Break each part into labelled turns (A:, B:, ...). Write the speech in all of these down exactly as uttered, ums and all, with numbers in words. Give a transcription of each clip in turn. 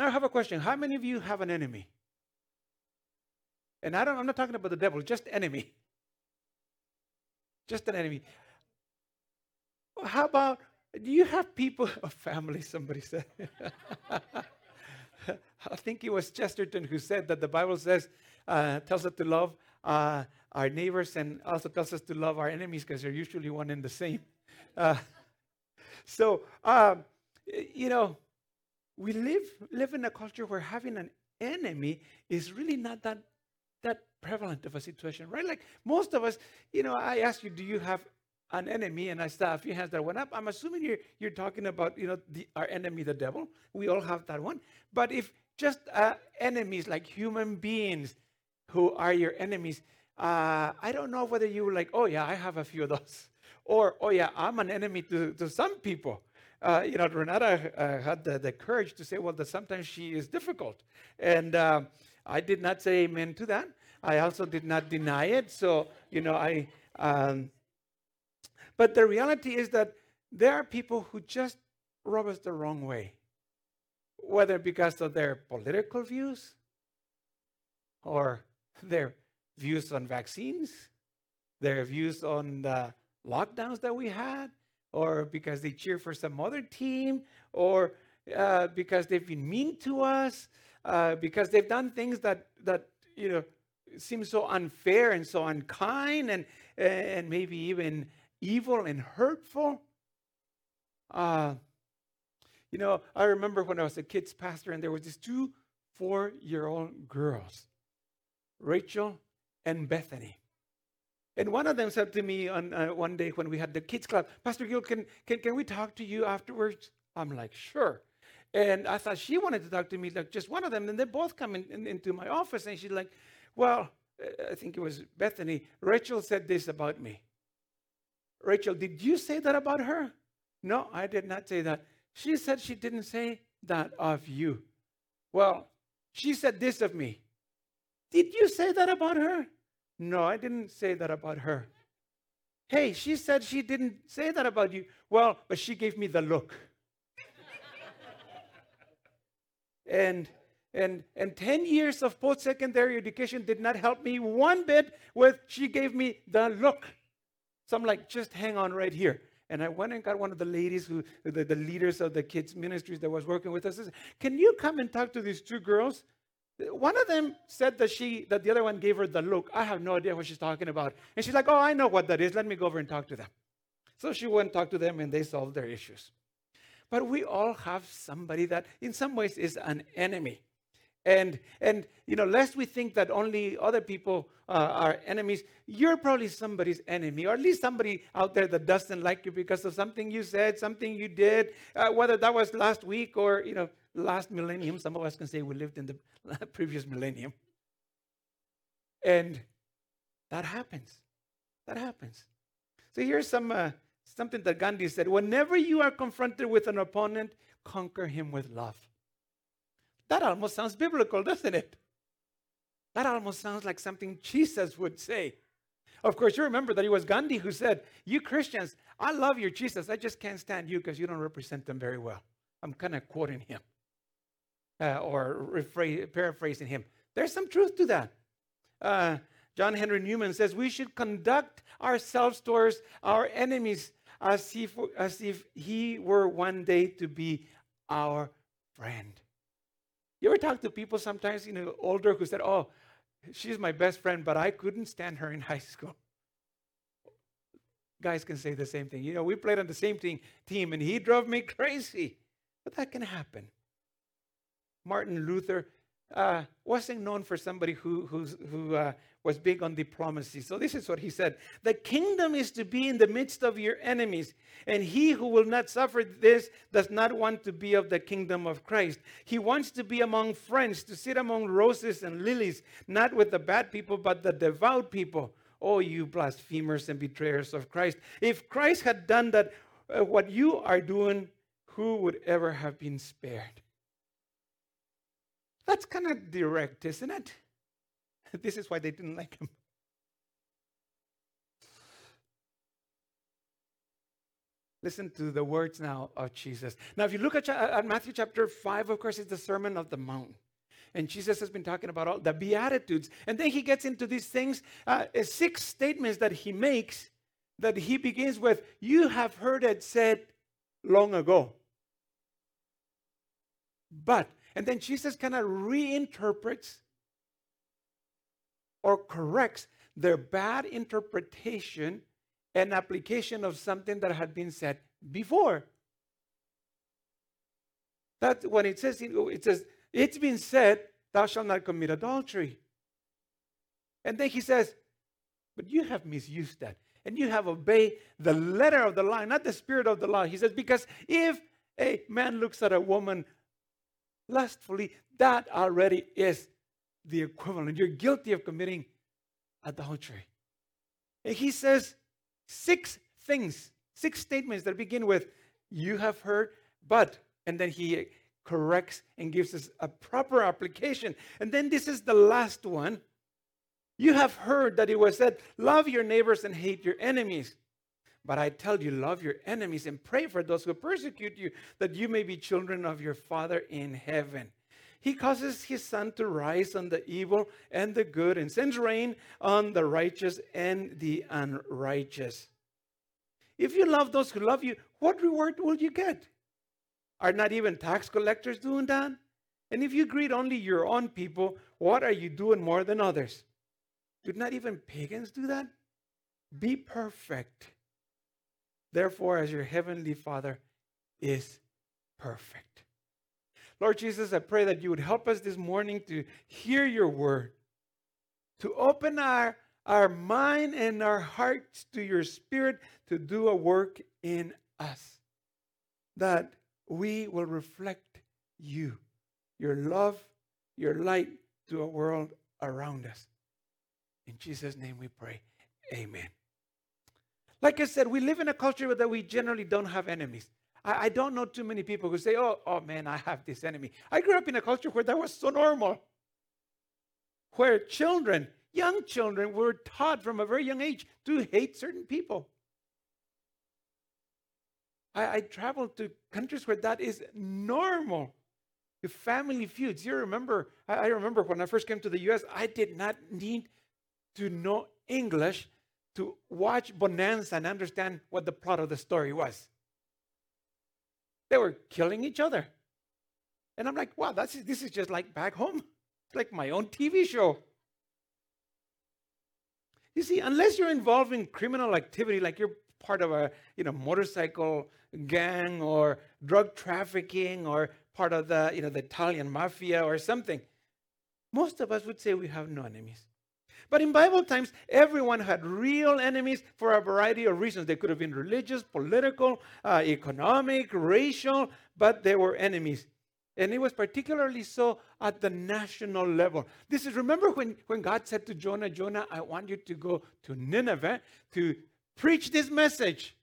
A: Now I have a question. How many of you have an enemy? And I don't, I'm not talking about the devil, just enemy. Just an enemy. How about, do you have people, a family, somebody said. I think it was Chesterton who said that the Bible says, uh, tells us to love uh, our neighbors and also tells us to love our enemies because they're usually one and the same. Uh, so, um, you know, we live live in a culture where having an enemy is really not that that prevalent of a situation, right? Like most of us, you know, I ask you, do you have an enemy? And I saw a few hands that went up. I'm assuming you're you're talking about, you know, the, our enemy, the devil. We all have that one. But if just uh, enemies, like human beings who are your enemies, uh, I don't know whether you were like, oh yeah, I have a few of those. Or, oh yeah, I'm an enemy to, to some people. Uh, you know, Renata uh, had the, the courage to say, well, that sometimes she is difficult. And uh, I did not say amen to that. I also did not deny it. So, you know, I... Um, but the reality is that there are people who just rub us the wrong way, whether because of their political views or their views on vaccines, their views on the lockdowns that we had, or because they cheer for some other team, or uh, because they've been mean to us, uh, because they've done things that, that you know, seem so unfair and so unkind and, and maybe even evil and hurtful. Uh, you know, I remember when I was a kids pastor and there was these two four-year-old girls, Rachel and Bethany. And one of them said to me on uh, one day when we had the kids club, Pastor Gil, can, can, can we talk to you afterwards? I'm like, sure. And I thought she wanted to talk to me, like just one of them. And they both come in, in, into my office and she's like, well, I think it was Bethany. Rachel said this about me. Rachel, did you say that about her? No, I did not say that. She said she didn't say that of you. Well, she said this of me. Did you say that about her? No, I didn't say that about her. Hey, she said she didn't say that about you. Well, but she gave me the look. and and and ten years of post-secondary education did not help me one bit with she gave me the look. So I'm like, just hang on right here. And I went and got one of the ladies, who the, the leaders of the kids' ministries that was working with us. I said, can you come and talk to these two girls? One of them said that she, that the other one gave her the look. I have no idea what she's talking about. And she's like, oh, I know what that is. Let me go over and talk to them. So she went and talked to them and they solved their issues. But we all have somebody that in some ways is an enemy. And, and you know, lest we think that only other people uh, are enemies, you're probably somebody's enemy, or at least somebody out there that doesn't like you because of something you said, something you did, uh, whether that was last week or, you know, last millennium. Some of us can say we lived in the previous millennium. And that happens. That happens. So here's some uh, something that Gandhi said. Whenever you are confronted with an opponent, conquer him with love. That almost sounds biblical, doesn't it? That almost sounds like something Jesus would say. Of course, you remember that it was Gandhi who said, you Christians, I love your Jesus. I just can't stand you because you don't represent them very well. I'm kind of quoting him uh, or rephrase, paraphrasing him. There's some truth to that. Uh, John Henry Newman says we should conduct ourselves towards our enemies as if, as if he were one day to be our friend. You ever talk to people sometimes, you know, older, who said, oh, she's my best friend, but I couldn't stand her in high school. Guys can say the same thing. You know, we played on the same team, team and he drove me crazy. But that can happen. Martin Luther uh, wasn't known for somebody who, who's, who uh, was big on diplomacy. So this is what he said. The kingdom is to be in the midst of your enemies. And he who will not suffer this does not want to be of the kingdom of Christ. He wants to be among friends, to sit among roses and lilies, not with the bad people, but the devout people. Oh, you blasphemers and betrayers of Christ. If Christ had done that, uh, what you are doing, who would ever have been spared? That's kind of direct, isn't it? This is why they didn't like him. Listen to the words now of Jesus. Now, if you look at, at Matthew chapter five, of course, it's the Sermon of the Mount. And Jesus has been talking about all the Beatitudes. And then he gets into these things, uh, six statements that he makes, that he begins with, you have heard it said long ago. But, and then Jesus kind of reinterprets or corrects their bad interpretation and application of something that had been said before. That's when it says, it says, it's been said, thou shalt not commit adultery. And then he says, but you have misused that. And you have obeyed the letter of the law, not the spirit of the law. He says, because if a man looks at a woman lustfully, that already is the equivalent. You're guilty of committing adultery. And he says six things, six statements that begin with, you have heard, but, and then he corrects and gives us a proper application. And then this is the last one. You have heard that it was said, love your neighbors and hate your enemies. But I tell you, love your enemies and pray for those who persecute you, that you may be children of your Father in heaven. He causes his sun to rise on the evil and the good, and sends rain on the righteous and the unrighteous. If you love those who love you, what reward will you get? Are not even tax collectors doing that? And if you greet only your own people, what are you doing more than others? Do not even pagans do that? Be perfect. Therefore, as your heavenly Father is perfect. Lord Jesus, I pray that you would help us this morning to hear your word, to open our, our mind and our hearts to your spirit to do a work in us, that we will reflect you, your love, your light to a world around us. In Jesus' name we pray. Amen. Like I said, we live in a culture that we generally don't have enemies. I, I don't know too many people who say, oh, oh man, I have this enemy. I grew up in a culture where that was so normal. Where children, young children, were taught from a very young age to hate certain people. I, I traveled to countries where that is normal. The family feuds. You remember, I, I remember when I first came to the U S, I did not need to know English to watch Bonanza and understand what the plot of the story was. They were killing each other. And I'm like, wow, that's, this is just like back home. It's like my own T V show. You see, unless you're involved in criminal activity, like you're part of a you know motorcycle gang or drug trafficking or part of the you know the Italian mafia or something, most of us would say we have no enemies. But in Bible times, everyone had real enemies for a variety of reasons. They could have been religious, political, uh, economic, racial, but they were enemies. And it was particularly so at the national level. This is, remember when, when God said to Jonah, Jonah, I want you to go to Nineveh to preach this message.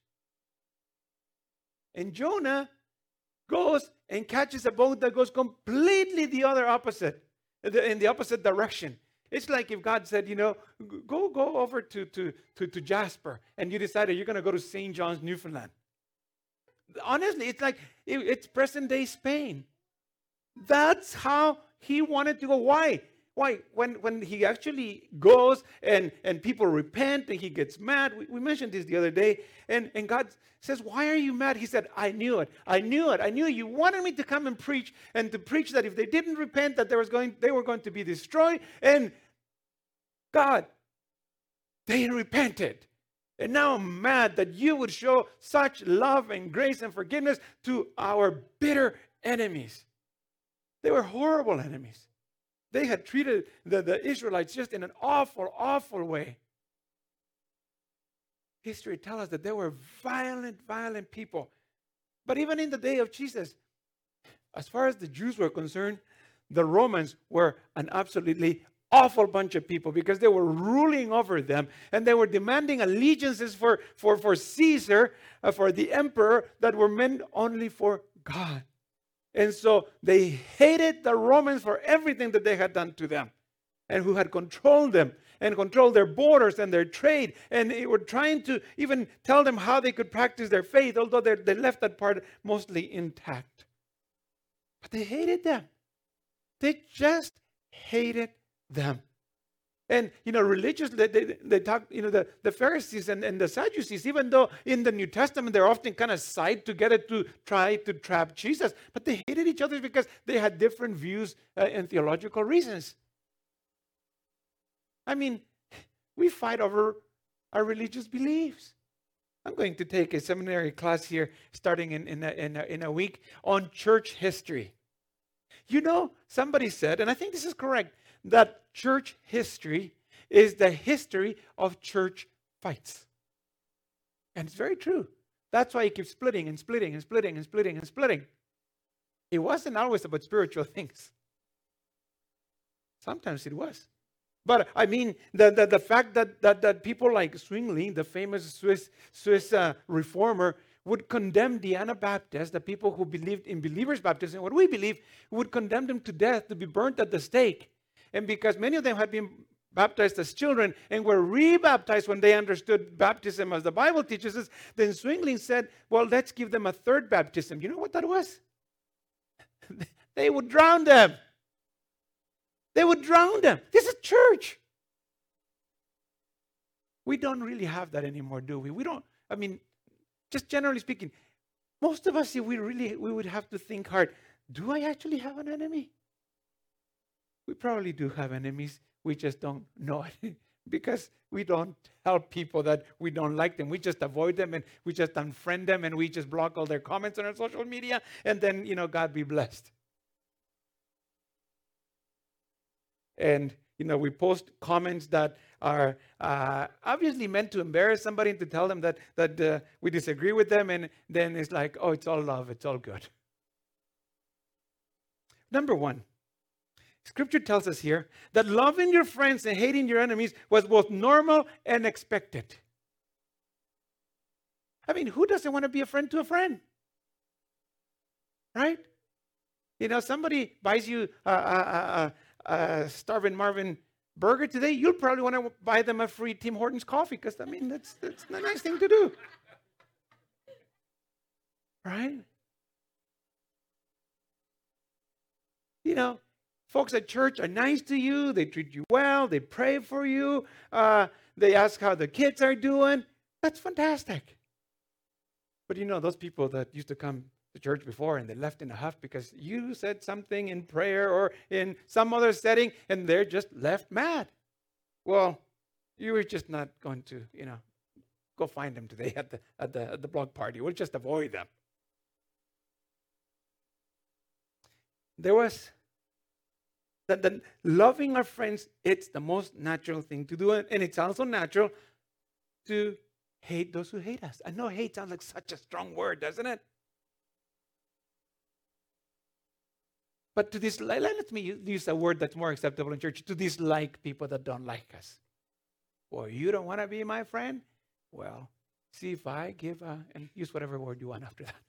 A: And Jonah goes and catches a boat that goes completely the other opposite, in the opposite direction. It's like if God said, you know, go go over to, to, to, to Jasper, and you decided you're going to go to Saint John's, Newfoundland. Honestly, it's like, it, it's present-day Spain. That's how he wanted to go. Why? Why? When, when he actually goes and, and people repent and he gets mad, we, we mentioned this the other day, and, and God says, why are you mad? He said, I knew it. I knew it. I knew you wanted me to come and preach, and to preach that if they didn't repent, that there was going, they were going to be destroyed. And God, they repented. And now I'm mad that you would show such love and grace and forgiveness to our bitter enemies. They were horrible enemies. They had treated the, the Israelites just in an awful, awful way. History tells us that they were violent, violent people. But even in the day of Jesus, as far as the Jews were concerned, the Romans were an absolutely awful bunch of people because they were ruling over them, and they were demanding allegiances for, for, for Caesar, uh, for the emperor, that were meant only for God. And so they hated the Romans for everything that they had done to them and who had controlled them. and control their borders and their trade. And they were trying to even tell them how they could practice their faith, although they they left that part mostly intact. But they hated them. They just hated them. And, you know, religious, they, they, they talk, you know, the, the Pharisees and, and the Sadducees, even though in the New Testament they're often kind of side together to try to trap Jesus, but they hated each other because they had different views uh, and theological reasons. I mean, we fight over our religious beliefs. I'm going to take a seminary class here starting in, in, a, in, a, in a week on church history. You know, somebody said, and I think this is correct, that church history is the history of church fights. And it's very true. That's why it keeps splitting and splitting and splitting and splitting and splitting. It wasn't always about spiritual things. Sometimes it was. But I mean, the, the, the fact that, that, that people like Zwingli, the famous Swiss, Swiss uh, reformer, would condemn the Anabaptists, the people who believed in believers' baptism, what we believe, would condemn them to death, to be burnt at the stake. And because many of them had been baptized as children and were rebaptized when they understood baptism as the Bible teaches us, then Zwingli said, well, let's give them a third baptism. You know what that was? They would drown them. They would drown them. This is church. We don't really have that anymore, do we? We don't, I mean, just generally speaking, most of us, if we really, we would have to think hard. Do I actually have an enemy? We probably do have enemies. We just don't know it because we don't help people that we don't like them. We just avoid them and we just unfriend them and we just block all their comments on our social media and then, you know, God be blessed. And, you know, we post comments that are uh, obviously meant to embarrass somebody and to tell them that, that uh, we disagree with them. And then it's like, oh, it's all love. It's all good. Number one. Scripture tells us here that loving your friends and hating your enemies was both normal and expected. I mean, who doesn't want to be a friend to a friend? Right? You know, somebody buys you a, a, a, a Starvin' Marvin burger today, you'll probably want to buy them a free Tim Hortons coffee because, I mean, that's, that's a nice thing to do. Right? You know, folks at church are nice to you. They treat you well. They pray for you. Uh, they ask how the kids are doing. That's fantastic. But you know, those people that used to come to church before and they left in a huff because you said something in prayer or in some other setting and they're just left mad. Well, you were just not going to, you know, go find them today at the, at the, at the blog party. We'll just avoid them. There was That, that loving our friends, it's the most natural thing to do. And it's also natural to hate those who hate us. I know hate sounds like such a strong word, doesn't it? But to dislike, let me use a word that's more acceptable in church, to dislike people that don't like us. Well, you don't want to be my friend? Well, see if I give, a, and use whatever word you want after that.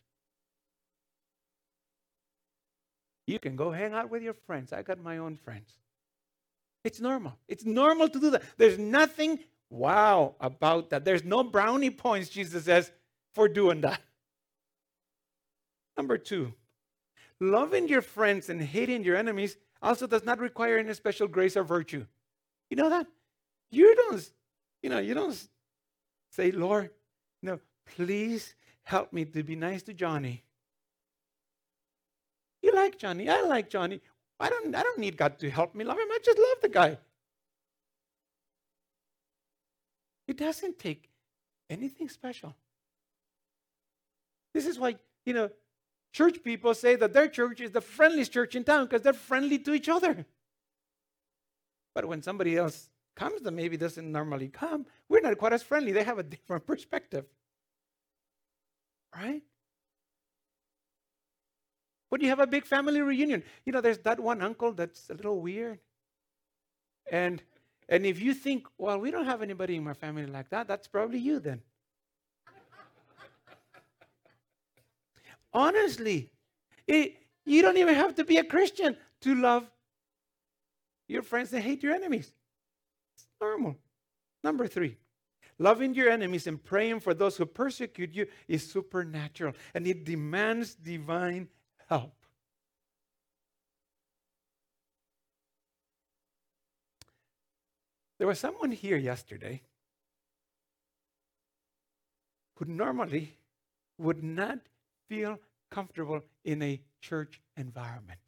A: You can go hang out with your friends. I got my own friends. It's normal. It's normal to do that. There's nothing wow about that. There's no brownie points, Jesus says, for doing that. Number two, loving your friends and hating your enemies also does not require any special grace or virtue. You know that? You don't, you know, you don't say, Lord, no, please help me to be nice to Johnny. You like Johnny. I like Johnny. I don't, I don't need God to help me love him. I just love the guy. It doesn't take anything special. This is why, you know, church people say that their church is the friendliest church in town because they're friendly to each other. But when somebody else comes that maybe doesn't normally come, we're not quite as friendly. They have a different perspective. Right? When you have a big family reunion, you know, there's that one uncle that's a little weird. And and if you think, well, we don't have anybody in my family like that, that's probably you then. Honestly, it, you don't even have to be a Christian to love your friends and hate your enemies. normal. Number three, loving your enemies and praying for those who persecute you is supernatural, and it demands divine help. There was someone here yesterday who normally would not feel comfortable in a church environment.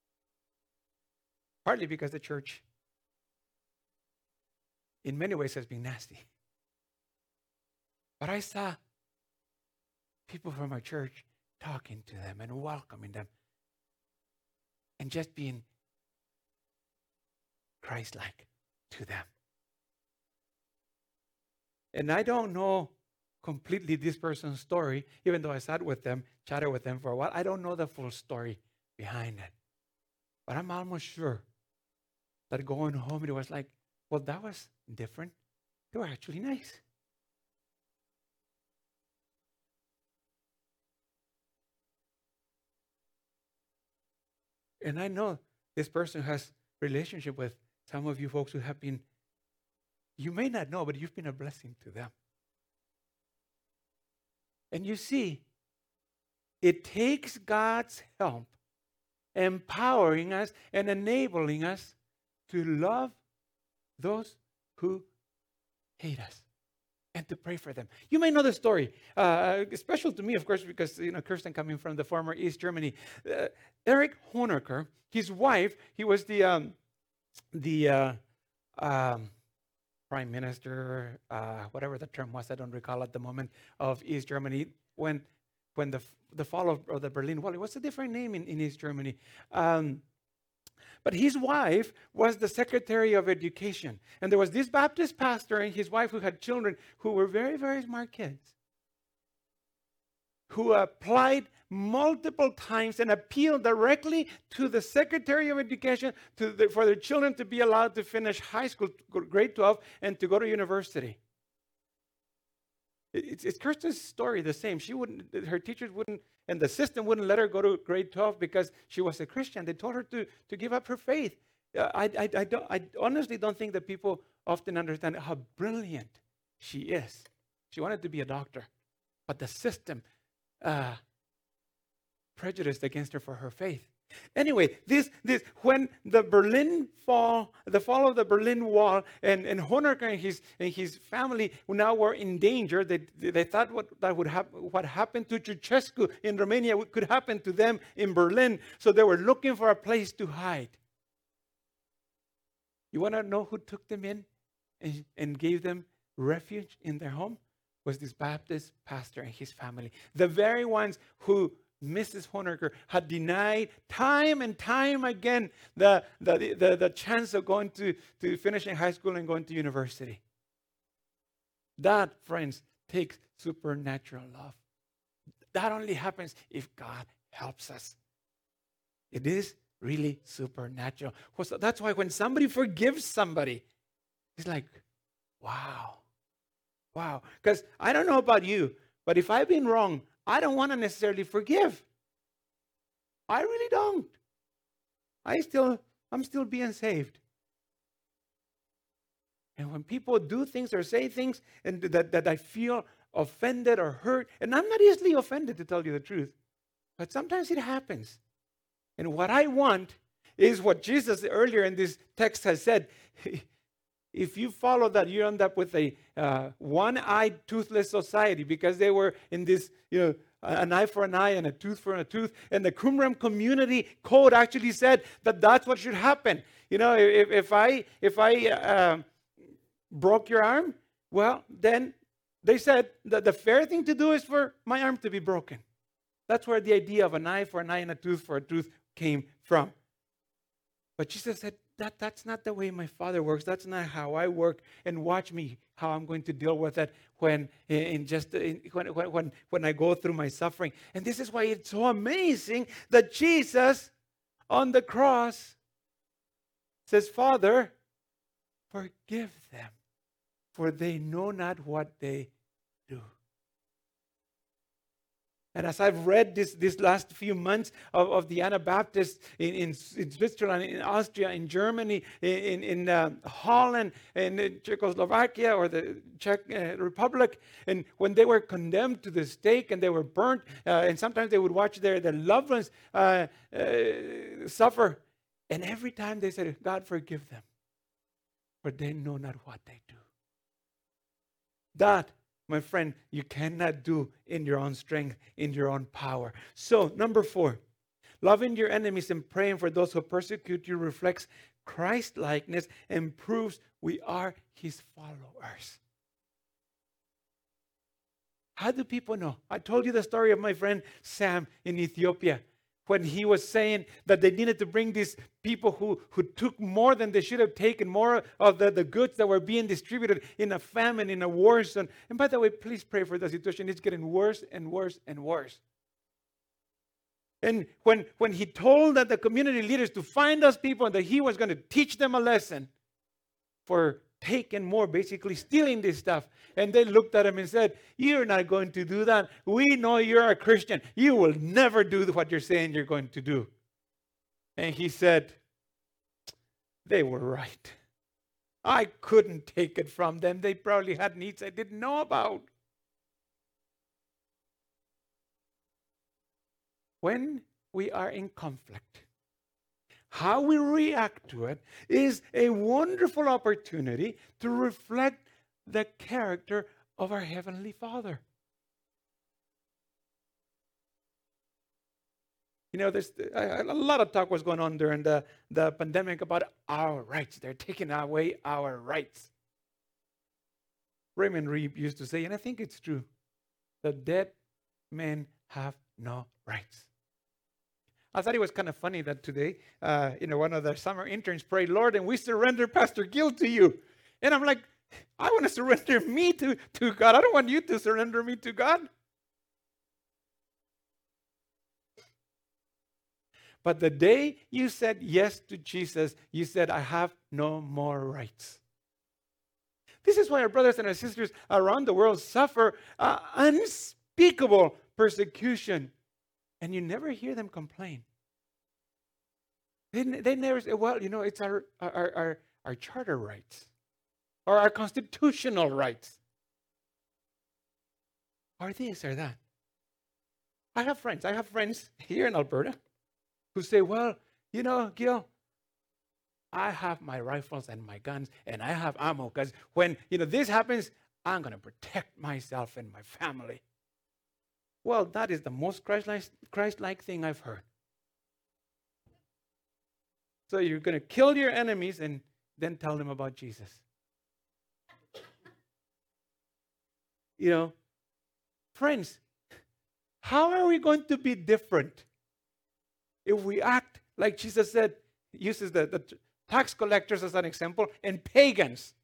A: Partly because the church, in many ways, has been nasty. But I saw people from our church talking to them and welcoming them and just being Christ-like to them. And I don't know completely this person's story, even though I sat with them, chatted with them for a while. I don't know the full story behind it. But I'm almost sure that going home, it was like, well, that was different. They were actually nice. And I know this person has relationship with some of you folks who have been, you may not know, but you've been a blessing to them. And you see, it takes God's help empowering us and enabling us to love those who hate us and to pray for them. You may know the story. Uh, special to me, of course, because, you know, Kirsten coming from the former East Germany. Uh, Erich Honecker, his wife, he was the, um, the uh, um, prime minister, uh, whatever the term was, I don't recall at the moment, of East Germany when when the the fall of, of the Berlin Wall. It was a different name in, in East Germany. Um, but his wife was the Secretary of Education. And there was this Baptist pastor and his wife who had children who were very, very smart kids, who applied multiple times and appealed directly to the Secretary of Education to the, for their children to be allowed to finish high school, grade twelve, and to go to university. It's, it's Kirsten's story the same. She wouldn't, her teachers wouldn't, and the system wouldn't let her go to grade twelve because she was a Christian. They told her to, to give up her faith. Uh, I, I, I, don't, I honestly don't think that people often understand how brilliant she is. She wanted to be a doctor, but the system uh, prejudiced against her for her faith. Anyway, this this when the Berlin fall, the fall of the Berlin Wall, and, and Honecker and his and his family now were in danger. They they thought what that would happen, what happened to Ceausescu in Romania could happen to them in Berlin. So they were looking for a place to hide. You want to know who took them in and, and gave them refuge in their home? Was this Baptist pastor and his family, the very ones who Missus Honecker had denied time and time again the, the, the, the chance of going to, to finishing high school and going to university. That, friends, takes supernatural love. That only happens if God helps us. It is really supernatural. So that's why when somebody forgives somebody, it's like, wow, wow. Because I don't know about you, but if I've been wrong, I don't want to necessarily forgive. I really don't. I still, I'm still being saved. And when people do things or say things and that, that I feel offended or hurt, and I'm not easily offended, to tell you the truth, but sometimes it happens. And what I want is what Jesus earlier in this text has said. If you follow that, you end up with a uh, one-eyed, toothless society, because they were in this, you know, an eye for an eye and a tooth for a tooth. And the Qumran community code actually said that that's what should happen. You know, if, if I if I uh, broke your arm, well, then they said that the fair thing to do is for my arm to be broken. That's where the idea of an eye for an eye and a tooth for a tooth came from. But Jesus said, That, that's not the way my Father works. That's not how I work. And watch me how I'm going to deal with it when in just in, when, when, when I go through my suffering. And this is why it's so amazing that Jesus on the cross says, Father, forgive them, for they know not what they do. And as I've read this, this last few months of, of the Anabaptists in, in, in Switzerland, in Austria, in Germany, in, in uh, Holland, in Czechoslovakia or the Czech uh, Republic, and when they were condemned to the stake and they were burnt, uh, and sometimes they would watch their, their loved ones uh, uh, suffer, and every time they said, God, forgive them, for they know not what they do. That, my friend, you cannot do in your own strength, in your own power. So, number four, loving your enemies and praying for those who persecute you reflects Christ-likeness and proves we are his followers. How do people know? I told you the story of my friend Sam in Ethiopia, when he was saying that they needed to bring these people who, who took more than they should have taken, more of the, the goods that were being distributed in a famine, in a war zone. And by the way, please pray for the situation. It's getting worse and worse and worse. And when, when he told that the community leaders to find those people and that he was going to teach them a lesson for taking more, basically stealing this stuff. And they looked at him and said, you're not going to do that. We know you're a Christian. You will never do what you're saying you're going to do. And he said, they were right. I couldn't take it from them. They probably had needs I didn't know about. When we are in conflict, how we react to it is a wonderful opportunity to reflect the character of our Heavenly Father. You know, there's a, a lot of talk was going on during the, the pandemic about our rights. They're taking away our rights. Raymond Reeb used to say, and I think it's true, that dead men have no rights. I thought it was kind of funny that today, uh, you know, one of the summer interns prayed, Lord, and we surrender Pastor Gil to you. And I'm like, I want to surrender me to, to God. I don't want you to surrender me to God. But the day you said yes to Jesus, you said, I have no more rights. This is why our brothers and our sisters around the world suffer uh, unspeakable persecution. And you never hear them complain. They, they never say, well, you know, it's our, our, our, our charter rights or our constitutional rights or this or that. I have friends. I have friends here in Alberta who say, well, you know, Gil, I have my rifles and my guns and I have ammo because when, you know, this happens, I'm going to protect myself and my family. Well, that is the most Christ-like, Christ-like thing I've heard. So you're going to kill your enemies and then tell them about Jesus. You know, friends, how are we going to be different if we act like Jesus said, uses the, the tax collectors as an example, and pagans?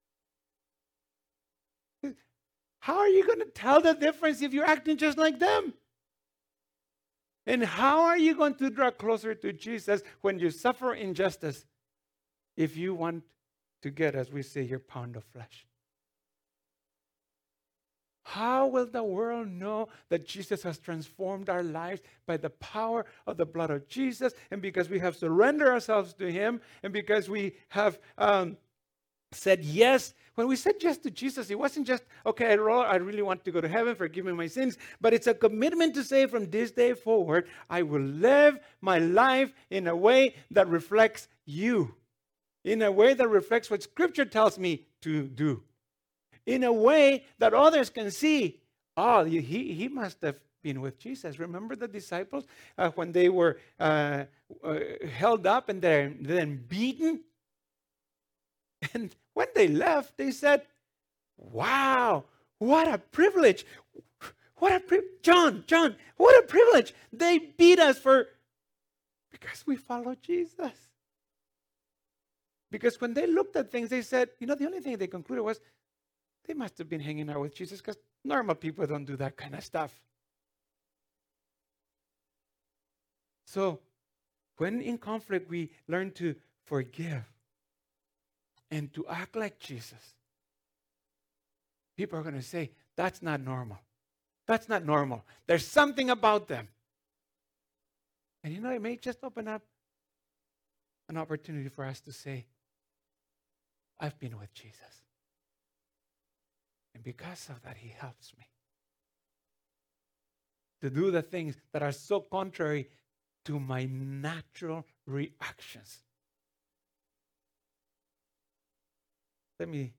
A: How are you going to tell the difference if you're acting just like them? And how are you going to draw closer to Jesus when you suffer injustice if you want to get, as we say, your pound of flesh? How will the world know that Jesus has transformed our lives by the power of the blood of Jesus, and because we have surrendered ourselves to him, and because we have um, said yes? When we said yes to Jesus, it wasn't just, okay, Lord, I really want to go to heaven, forgive me my sins, but it's a commitment to say from this day forward, I will live my life in a way that reflects you, in a way that reflects what Scripture tells me to do, in a way that others can see, oh, he, he must have been with Jesus. Remember the disciples uh, when they were uh, uh, held up and then, then beaten? And when they left, they said, wow, what a privilege. What a pri- John, John, what a privilege. They beat us for, because we follow Jesus. Because when they looked at things, they said, you know, the only thing they concluded was, they must have been hanging out with Jesus because normal people don't do that kind of stuff. So, when in conflict, we learn to forgive and to act like Jesus. People are going to say, that's not normal. That's not normal. There's something about them. And you know, it may just open up an opportunity for us to say, I've been with Jesus. And because of that, he helps me to do the things that are so contrary to my natural reactions. Let me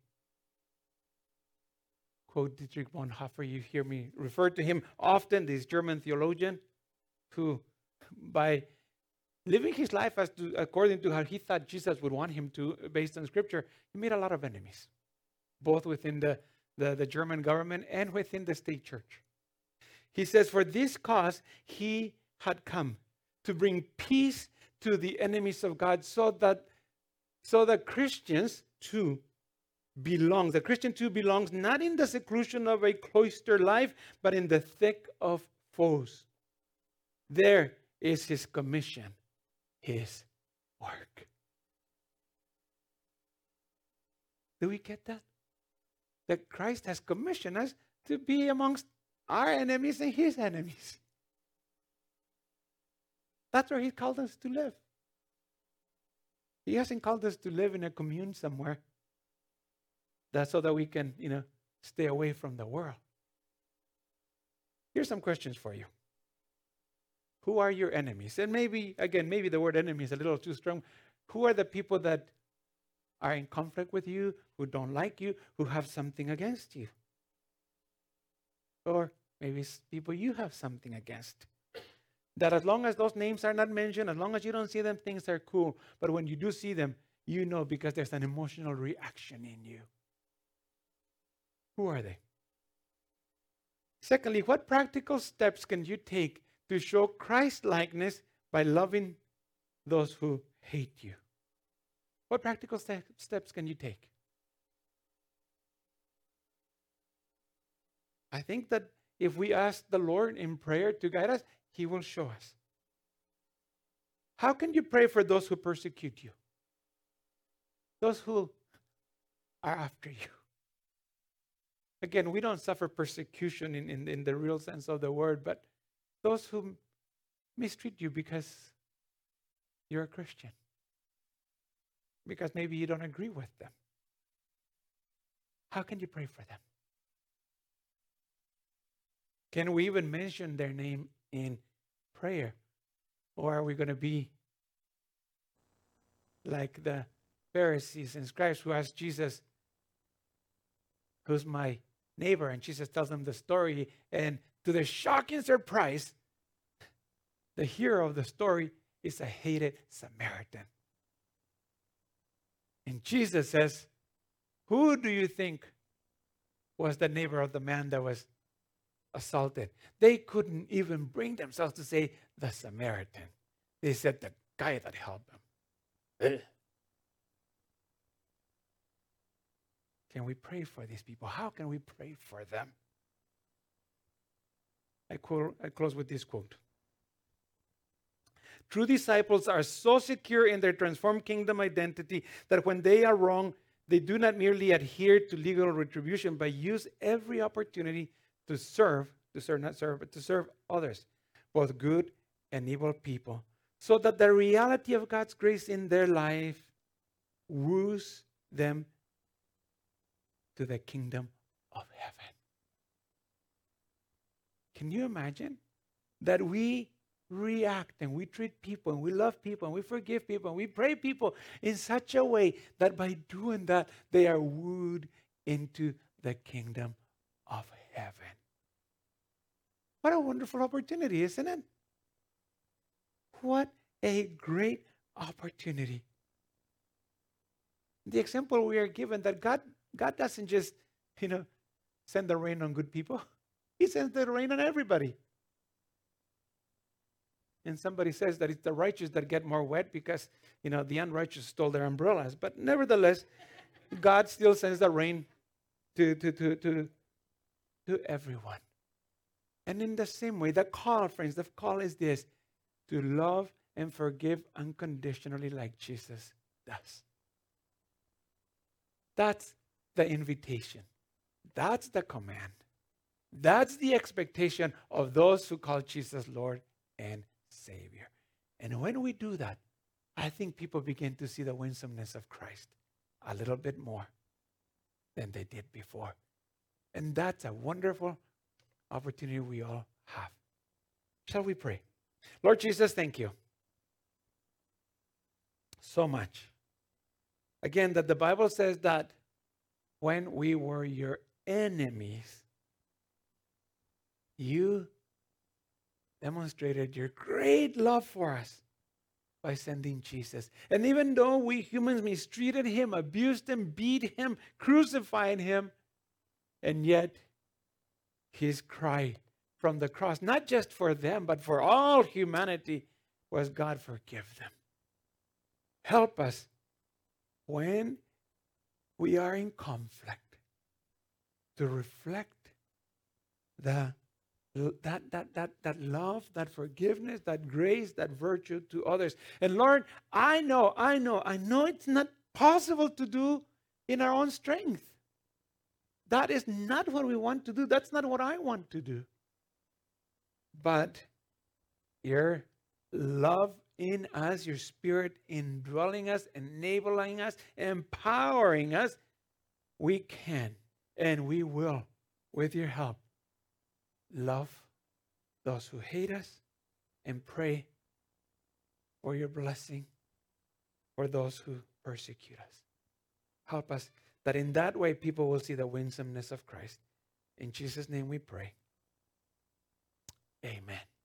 A: quote Dietrich Bonhoeffer. You hear me refer to him often, this German theologian who, by living his life as to, according to how he thought Jesus would want him to, based on Scripture, he made a lot of enemies, both within the, the, the German government and within the state church. He says, for this cause he had come, to bring peace to the enemies of God, so that, so that Christians too belong. The Christian too belongs not in the seclusion of a cloister life, but in the thick of foes. There is his commission, his work. Do we get that? That Christ has commissioned us to be amongst our enemies and his enemies. That's where he called us to live. He hasn't called us to live in a commune somewhere. That's so that we can, you know, stay away from the world. Here's some questions for you. Who are your enemies? And maybe, again, maybe the word enemy is a little too strong. Who are the people that are in conflict with you, who don't like you, who have something against you? Or maybe it's people you have something against. That as long as those names are not mentioned, as long as you don't see them, things are cool. But when you do see them, you know because there's an emotional reaction in you. Who are they? Secondly, what practical steps can you take to show Christ-likeness by loving those who hate you? What practical ste- steps can you take? I think that if we ask the Lord in prayer to guide us, he will show us. How can you pray for those who persecute you? Those who are after you. Again, we don't suffer persecution in, in, in the real sense of the word, but those who mistreat you because you're a Christian. Because maybe you don't agree with them. How can you pray for them? Can we even mention their name in prayer? Or are we going to be like the Pharisees and scribes who asked Jesus, who's my neighbor? And Jesus tells them the story. And to their shocking surprise, the hero of the story is a hated Samaritan. And Jesus says, who do you think was the neighbor of the man that was assaulted? They couldn't even bring themselves to say the Samaritan. They said the guy that helped them. Ugh. Can we pray for these people? How can we pray for them? I, quote, I close with this quote. True disciples are so secure in their transformed kingdom identity that when they are wrong, they do not merely adhere to legal retribution, but use every opportunity to serve, to serve, not serve, but to serve others, both good and evil people, so that the reality of God's grace in their life woos them to the kingdom of heaven. Can you imagine that we react and we treat people and we love people and we forgive people and we pray people in such a way that by doing that they are wooed into the kingdom of heaven? What a wonderful opportunity, isn't it? What a great opportunity. The example we are given that God, God doesn't just, you know, send the rain on good people. He sends the rain on everybody. And somebody says that it's the righteous that get more wet because, you know, the unrighteous stole their umbrellas. But nevertheless, God still sends the rain to, to, to, to, to everyone. And in the same way, the call, friends, the call is this: to love and forgive unconditionally like Jesus does. That's the invitation. That's the command. That's the expectation of those who call Jesus Lord and Savior. And when we do that, I think people begin to see the winsomeness of Christ a little bit more than they did before. And that's a wonderful opportunity we all have. Shall we pray? Lord Jesus, thank you so much. Again, that the Bible says that when we were your enemies, you demonstrated your great love for us by sending Jesus. And even though we humans mistreated him, abused him, beat him, crucified him, and yet his cry from the cross, not just for them, but for all humanity, was, God, forgive them. Help us when we are in conflict to reflect the That, that, that, that love, that forgiveness, that grace, that virtue to others. And Lord, I know, I know, I know it's not possible to do in our own strength. That is not what we want to do. That's not what I want to do. But your love in us, your Spirit indwelling us, enabling us, empowering us, we can and we will, with your help, love those who hate us and pray for your blessing for those who persecute us. Help us that in that way people will see the winsomeness of Christ. In Jesus' name we pray. Amen.